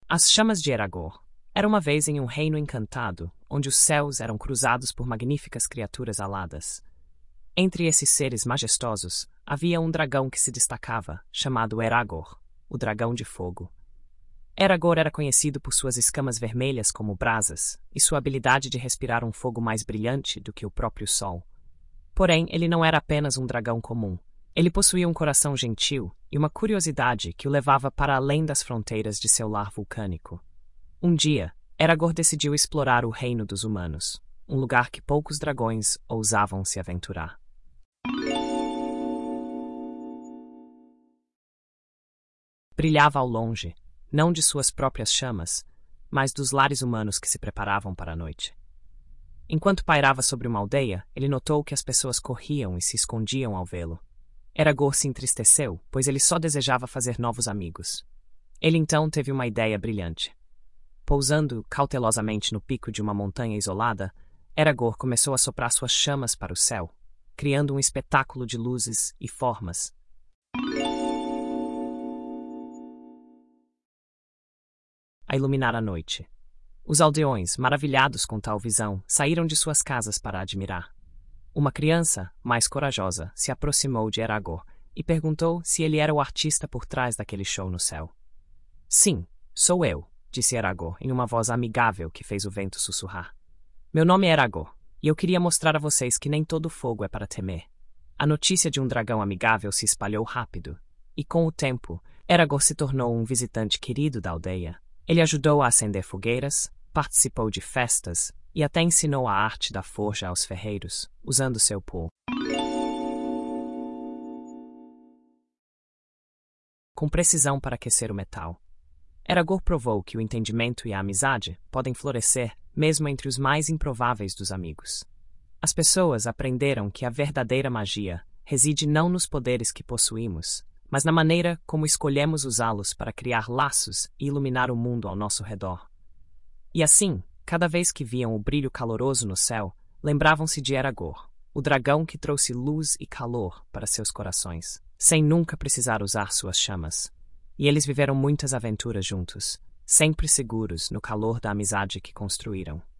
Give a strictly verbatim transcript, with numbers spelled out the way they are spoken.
As chamas de Eragor. Era uma vez em um reino encantado, onde os céus eram cruzados por magníficas criaturas aladas. Entre esses seres majestosos, havia um dragão que se destacava, chamado Eragor, o dragão de fogo. Eragor era conhecido por suas escamas vermelhas como brasas e sua habilidade de respirar um fogo mais brilhante do que o próprio sol. Porém, ele não era apenas um dragão comum. Ele possuía um coração gentil e uma curiosidade que o levava para além das fronteiras de seu lar vulcânico. Um dia, Eragor decidiu explorar o reino dos humanos, um lugar que poucos dragões ousavam se aventurar. Brilhava ao longe, não de suas próprias chamas, mas dos lares humanos que se preparavam para a noite. Enquanto pairava sobre uma aldeia, ele notou que as pessoas corriam e se escondiam ao vê-lo. Eragor se entristeceu, pois ele só desejava fazer novos amigos. Ele então teve uma ideia brilhante. Pousando cautelosamente no pico de uma montanha isolada, Eragor começou a soprar suas chamas para o céu, criando um espetáculo de luzes e formas. A iluminar a noite. Os aldeões, maravilhados com tal visão, saíram de suas casas para admirar. Uma criança, mais corajosa, se aproximou de Eragor e perguntou se ele era o artista por trás daquele show no céu. Sim, sou eu, disse Eragor em uma voz amigável que fez o vento sussurrar. Meu nome é Eragor, e eu queria mostrar a vocês que nem todo fogo é para temer. A notícia de um dragão amigável se espalhou rápido, e com o tempo, Eragor se tornou um visitante querido da aldeia. Ele ajudou a acender fogueiras, participou de festas e até ensinou a arte da forja aos ferreiros, usando seu pó. Com precisão para aquecer o metal. Eragor provou que o entendimento e a amizade podem florescer mesmo entre os mais improváveis dos amigos. As pessoas aprenderam que a verdadeira magia reside não nos poderes que possuímos, mas na maneira como escolhemos usá-los para criar laços e iluminar o mundo ao nosso redor. E assim, cada vez que viam o brilho caloroso no céu, lembravam-se de Eragor, o dragão que trouxe luz e calor para seus corações, sem nunca precisar usar suas chamas. E eles viveram muitas aventuras juntos, sempre seguros no calor da amizade que construíram.